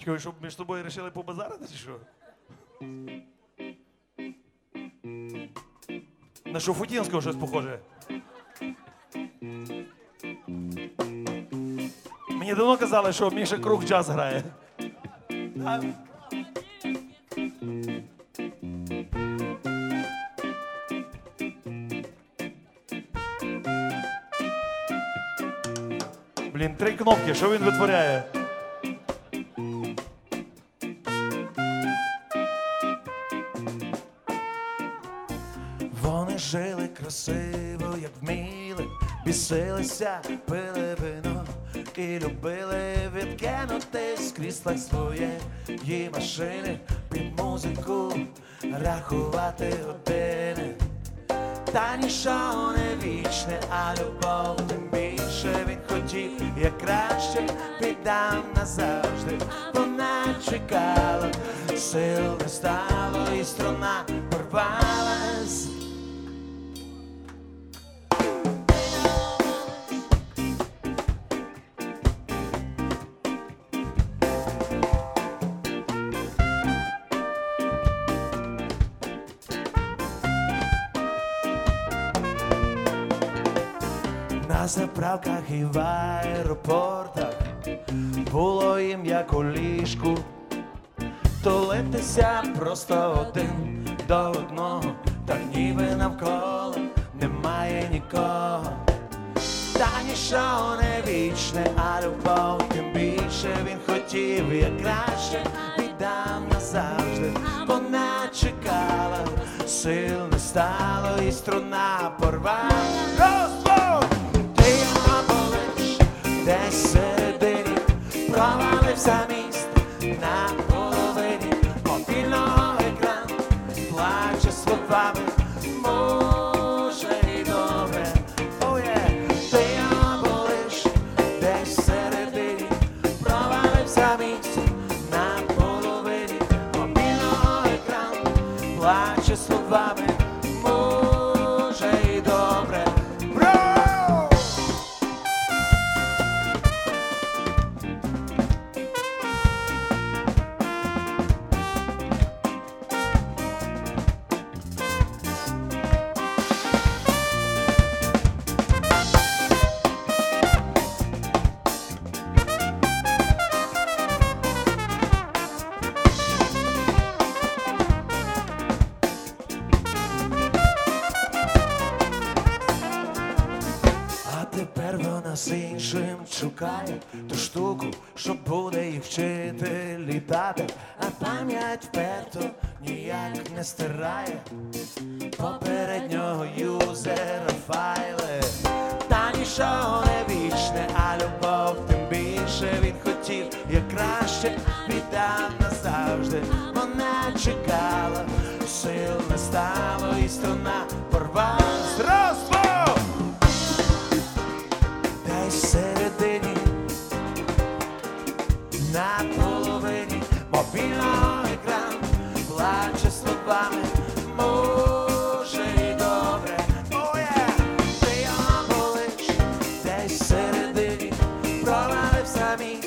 Чекай, ви що, між тобою вирішили побазарити, чи що? На Шуфутінського щось похоже. Мені давно казали, що Міша Круг джаз грає. А? Блін, 3 кнопки, що він витворяє? Вони жили красиво, як вміли, бісилися, пили вино і любили відкинути з крісла своєї машини під музику, рахувати години. Та нічого не вічне, а любов тим більше. Він хотів, як краще, піддам назавжди. Вона чекала, сил не стало, і струна порвалась. На заправках і в аеропортах було їм як у ліжку тулитися просто один до одного, так ніби навколо немає нікого. Та нічого не вічне, а любов тим більше. Він хотів, як краще, віддам назавжди. Вона чекала, сил не стало, і струна порвала. Десь середині провалився міст на половині мобільного екрану, плаче словами, може й добре. Oh yeah. Ти його болиш, десь середині провалився міст на половині мобільного екрану, плаче словами, може й добре. Тепер вона з іншим шукає ту штуку, що буде їх вчити літати, а пам'ять вперто ніяк не стирає попереднього юзера файли. Та нічого не вічне, а любов тим більше. Він хотів, як краще, віддав назавжди. Вона чекала, сил не стало, і струна порвалась. Розбор! Десь середині, на половині мобільного екрану, плаче словами, може й добре. Oh yeah. Ти його болиш, десь середині провалився міст